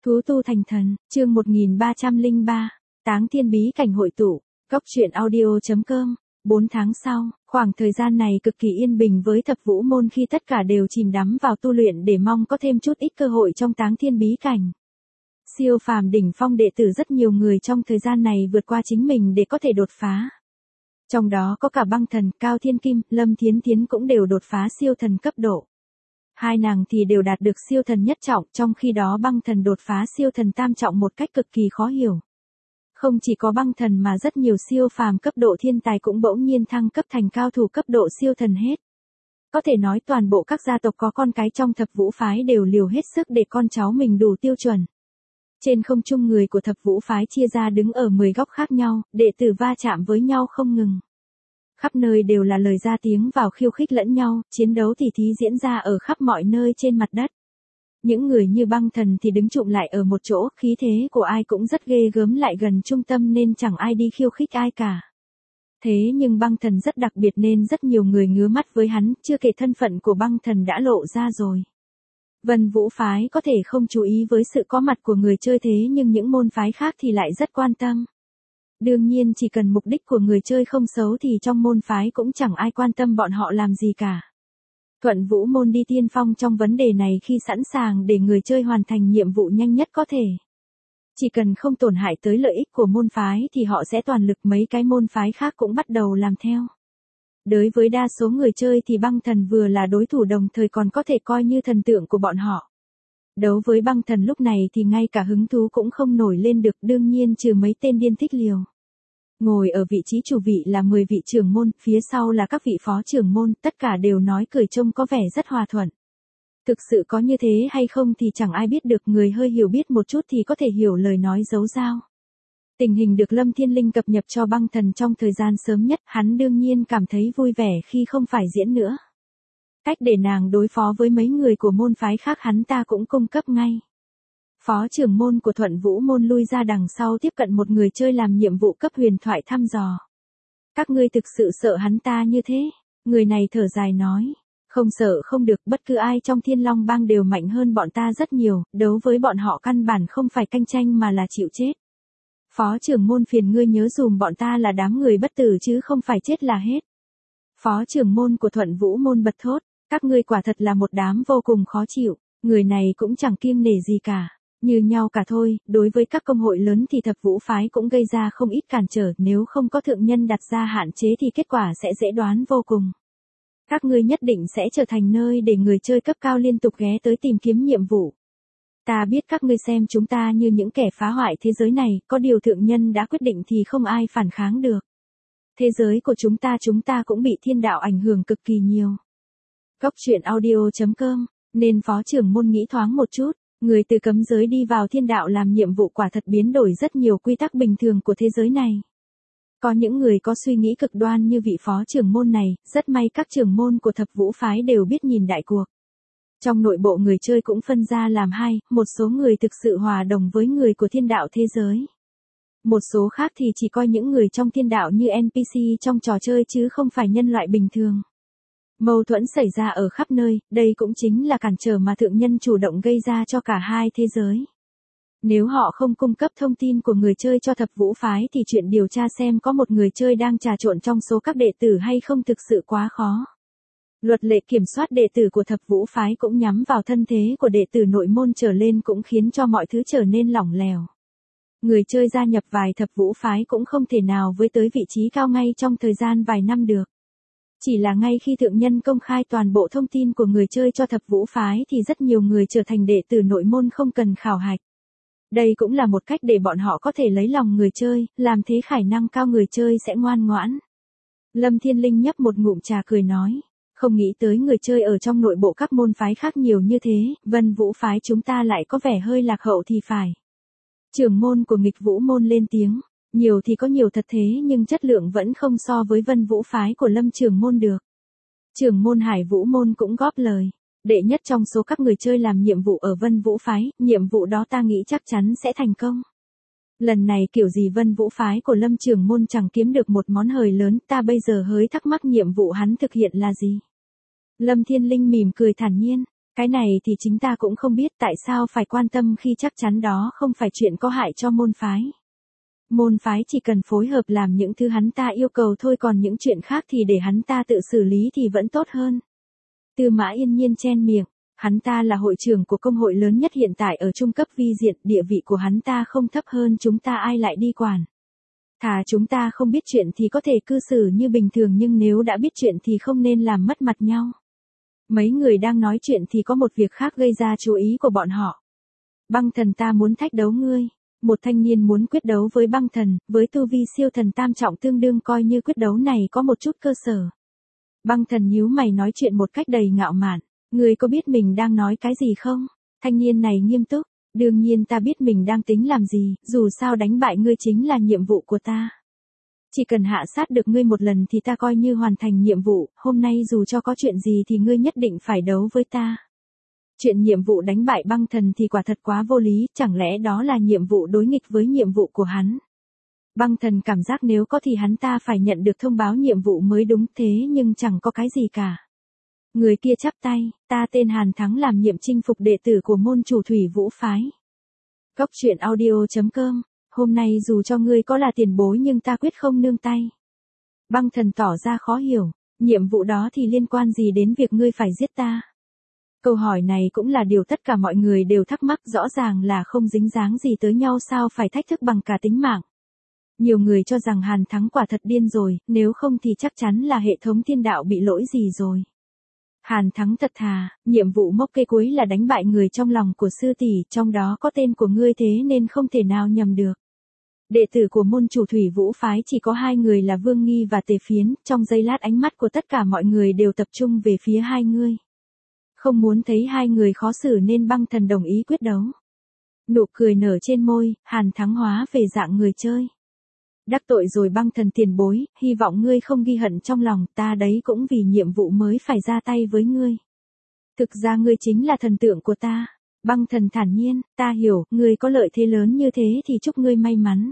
Thú tu thành thần, chương 1303, Táng Thiên bí cảnh hội tụ, Cốc truyện audio.com. 4 tháng sau, khoảng thời gian này cực kỳ yên bình với thập vũ môn khi tất cả đều chìm đắm vào tu luyện để mong có thêm chút ít cơ hội trong Táng Thiên bí cảnh. Siêu phàm đỉnh phong đệ tử rất nhiều người trong thời gian này vượt qua chính mình để có thể đột phá. Trong đó có cả Băng Thần, Cao Thiên Kim, Lâm Thiến Thiến cũng đều đột phá siêu thần cấp độ. Hai nàng thì đều đạt được siêu thần nhất trọng, trong khi đó Băng Thần đột phá siêu thần tam trọng một cách cực kỳ khó hiểu. Không chỉ có Băng Thần mà rất nhiều siêu phàm cấp độ thiên tài cũng bỗng nhiên thăng cấp thành cao thủ cấp độ siêu thần hết. Có thể nói toàn bộ các gia tộc có con cái trong thập vũ phái đều liều hết sức để con cháu mình đủ tiêu chuẩn. Trên không trung người của thập vũ phái chia ra đứng ở 10 góc khác nhau, đệ tử va chạm với nhau không ngừng. Khắp nơi đều là lời ra tiếng vào khiêu khích lẫn nhau, chiến đấu tỉ thí diễn ra ở khắp mọi nơi trên mặt đất. Những người như Băng Thần thì đứng chụm lại ở một chỗ, khí thế của ai cũng rất ghê gớm lại gần trung tâm nên chẳng ai đi khiêu khích ai cả. Thế nhưng Băng Thần rất đặc biệt nên rất nhiều người ngứa mắt với hắn, chưa kể thân phận của Băng Thần đã lộ ra rồi. Vân Vũ phái có thể không chú ý với sự có mặt của người chơi thế nhưng những môn phái khác thì lại rất quan tâm. Đương nhiên chỉ cần mục đích của người chơi không xấu thì trong môn phái cũng chẳng ai quan tâm bọn họ làm gì cả. Thuận Vũ môn đi tiên phong trong vấn đề này khi sẵn sàng để người chơi hoàn thành nhiệm vụ nhanh nhất có thể. Chỉ cần không tổn hại tới lợi ích của môn phái thì họ sẽ toàn lực, mấy cái môn phái khác cũng bắt đầu làm theo. Đối với đa số người chơi thì Băng Thần vừa là đối thủ đồng thời còn có thể coi như thần tượng của bọn họ. Đấu với Băng Thần lúc này thì ngay cả hứng thú cũng không nổi lên được, đương nhiên trừ mấy tên điên thích liều. Ngồi ở vị trí chủ vị là 10 vị trưởng môn, phía sau là các vị phó trưởng môn, tất cả đều nói cười trông có vẻ rất hòa thuận. Thực sự có như thế hay không thì chẳng ai biết được, người hơi hiểu biết một chút thì có thể hiểu lời nói giấu dao. Tình hình được Lâm Thiên Linh cập nhật cho Băng Thần trong thời gian sớm nhất, hắn đương nhiên cảm thấy vui vẻ khi không phải diễn nữa. Cách để nàng đối phó với mấy người của môn phái khác hắn ta cũng cung cấp ngay. Phó trưởng môn của Thuận Vũ môn lui ra đằng sau tiếp cận một người chơi làm nhiệm vụ cấp huyền thoại thăm dò. Các ngươi thực sự sợ hắn ta như thế? Người này thở dài nói. Không sợ không được, bất cứ ai trong Thiên Long bang đều mạnh hơn bọn ta rất nhiều, đấu với bọn họ căn bản không phải cạnh tranh mà là chịu chết. Phó trưởng môn phiền ngươi nhớ dùm bọn ta là đám người bất tử chứ không phải chết là hết. Phó trưởng môn của Thuận Vũ môn bật thốt, các ngươi quả thật là một đám vô cùng khó chịu, người này cũng chẳng kiêng nể gì cả. Như nhau cả thôi, đối với các công hội lớn thì thập vũ phái cũng gây ra không ít cản trở, nếu không có thượng nhân đặt ra hạn chế thì kết quả sẽ dễ đoán vô cùng. Các ngươi nhất định sẽ trở thành nơi để người chơi cấp cao liên tục ghé tới tìm kiếm nhiệm vụ. Ta biết các ngươi xem chúng ta như những kẻ phá hoại thế giới này, có điều thượng nhân đã quyết định thì không ai phản kháng được. Thế giới của chúng ta cũng bị thiên đạo ảnh hưởng cực kỳ nhiều. Cốc truyện audio.com, nên phó trưởng môn nghĩ thoáng một chút. Người từ cấm giới đi vào thiên đạo làm nhiệm vụ quả thật biến đổi rất nhiều quy tắc bình thường của thế giới này. Có những người có suy nghĩ cực đoan như vị phó trưởng môn này, rất may các trưởng môn của thập vũ phái đều biết nhìn đại cuộc. Trong nội bộ người chơi cũng phân ra làm hai, một số người thực sự hòa đồng với người của thiên đạo thế giới. Một số khác thì chỉ coi những người trong thiên đạo như NPC trong trò chơi chứ không phải nhân loại bình thường. Mâu thuẫn xảy ra ở khắp nơi, đây cũng chính là cản trở mà thượng nhân chủ động gây ra cho cả hai thế giới. Nếu họ không cung cấp thông tin của người chơi cho thập vũ phái thì chuyện điều tra xem có một người chơi đang trà trộn trong số các đệ tử hay không thực sự quá khó. Luật lệ kiểm soát đệ tử của thập vũ phái cũng nhắm vào thân thế của đệ tử nội môn trở lên cũng khiến cho mọi thứ trở nên lỏng lẻo. Người chơi gia nhập vài thập vũ phái cũng không thể nào với tới vị trí cao ngay trong thời gian vài năm được. Chỉ là ngay khi thượng nhân công khai toàn bộ thông tin của người chơi cho thập vũ phái thì rất nhiều người trở thành đệ tử nội môn không cần khảo hạch. Đây cũng là một cách để bọn họ có thể lấy lòng người chơi, làm thế khả năng cao người chơi sẽ ngoan ngoãn. Lâm Thiên Linh nhấp một ngụm trà cười nói, không nghĩ tới người chơi ở trong nội bộ các môn phái khác nhiều như thế, Vân Vũ phái chúng ta lại có vẻ hơi lạc hậu thì phải. Trưởng môn của Nghịch Vũ môn lên tiếng. Nhiều thì có nhiều thật thế nhưng chất lượng vẫn không so với Vân Vũ phái của Lâm trưởng môn được. Trưởng môn Hải Vũ môn cũng góp lời. Đệ nhất trong số các người chơi làm nhiệm vụ ở Vân Vũ phái, nhiệm vụ đó ta nghĩ chắc chắn sẽ thành công. Lần này kiểu gì Vân Vũ phái của Lâm trưởng môn chẳng kiếm được một món hời lớn, ta bây giờ hơi thắc mắc nhiệm vụ hắn thực hiện là gì. Lâm Thiên Linh mỉm cười thản nhiên. Cái này thì chính ta cũng không biết tại sao phải quan tâm khi chắc chắn đó không phải chuyện có hại cho môn phái. Môn phái chỉ cần phối hợp làm những thứ hắn ta yêu cầu thôi, còn những chuyện khác thì để hắn ta tự xử lý thì vẫn tốt hơn. Tư Mã Yên Nhiên chen miệng, hắn ta là hội trưởng của công hội lớn nhất hiện tại ở trung cấp vi diện, địa vị của hắn ta không thấp hơn chúng ta, ai lại đi quản. Thà chúng ta không biết chuyện thì có thể cư xử như bình thường, nhưng nếu đã biết chuyện thì không nên làm mất mặt nhau. Mấy người đang nói chuyện thì có một việc khác gây ra chú ý của bọn họ. Băng Thần, ta muốn thách đấu ngươi. Một thanh niên muốn quyết đấu với Băng Thần, với tu vi siêu thần tam trọng tương đương, coi như quyết đấu này có một chút cơ sở. Băng Thần nhíu mày nói chuyện một cách đầy ngạo mạn. Ngươi có biết mình đang nói cái gì không? Thanh niên này nghiêm túc. Đương nhiên ta biết mình đang tính làm gì, dù sao đánh bại ngươi chính là nhiệm vụ của ta. Chỉ cần hạ sát được ngươi một lần thì ta coi như hoàn thành nhiệm vụ, hôm nay dù cho có chuyện gì thì ngươi nhất định phải đấu với ta. Chuyện nhiệm vụ đánh bại Băng Thần thì quả thật quá vô lý, chẳng lẽ đó là nhiệm vụ đối nghịch với nhiệm vụ của hắn? Băng Thần cảm giác nếu có thì hắn ta phải nhận được thông báo nhiệm vụ mới đúng, thế nhưng chẳng có cái gì cả. Người kia chắp tay, ta tên Hàn Thắng, làm nhiệm chinh phục đệ tử của môn chủ Thủy Vũ phái. Cốc truyện audio.com, hôm nay dù cho ngươi có là tiền bối nhưng ta quyết không nương tay. Băng Thần tỏ ra khó hiểu, nhiệm vụ đó thì liên quan gì đến việc ngươi phải giết ta? Câu hỏi này cũng là điều tất cả mọi người đều thắc mắc, rõ ràng là không dính dáng gì tới nhau, sao phải thách thức bằng cả tính mạng. Nhiều người cho rằng Hàn Thắng quả thật điên rồi, nếu không thì chắc chắn là hệ thống thiên đạo bị lỗi gì rồi. Hàn Thắng thật thà, nhiệm vụ mốc cây cuối là đánh bại người trong lòng của sư tỷ, trong đó có tên của ngươi, thế nên không thể nào nhầm được. Đệ tử của môn chủ Thủy Vũ phái chỉ có hai người là Vương Nghi và Tề Phiến, trong giây lát ánh mắt của tất cả mọi người đều tập trung về phía hai người. Không muốn thấy hai người khó xử nên Băng Thần đồng ý quyết đấu. Nụ cười nở trên môi, Hàn Thắng hóa về dạng người chơi. Đắc tội rồi Băng Thần tiền bối, hy vọng ngươi không ghi hận trong lòng, ta đấy cũng vì nhiệm vụ mới phải ra tay với ngươi. Thực ra ngươi chính là thần tượng của ta. Băng Thần thản nhiên, ta hiểu, ngươi có lợi thế lớn như thế thì chúc ngươi may mắn.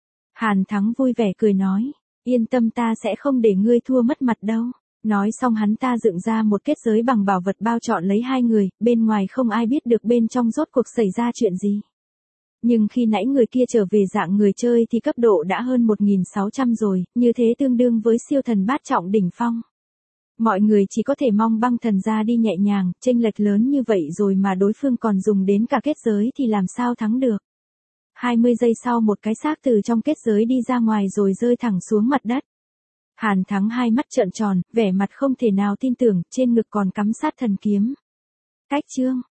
Hàn Thắng vui vẻ cười nói, yên tâm, ta sẽ không để ngươi thua mất mặt đâu. Nói xong hắn ta dựng ra một kết giới bằng bảo vật bao trọn lấy hai người, bên ngoài không ai biết được bên trong rốt cuộc xảy ra chuyện gì. Nhưng khi nãy người kia trở về dạng người chơi thì cấp độ đã hơn 1600 rồi, như thế tương đương với siêu thần bát trọng đỉnh phong. Mọi người chỉ có thể mong Băng Thần ra đi nhẹ nhàng, chênh lệch lớn như vậy rồi mà đối phương còn dùng đến cả kết giới thì làm sao thắng được. 20 giây sau một cái xác từ trong kết giới đi ra ngoài rồi rơi thẳng xuống mặt đất. Hàn Thắng hai mắt trợn tròn, vẻ mặt không thể nào tin tưởng, trên ngực còn cắm sát thần kiếm. Cách chương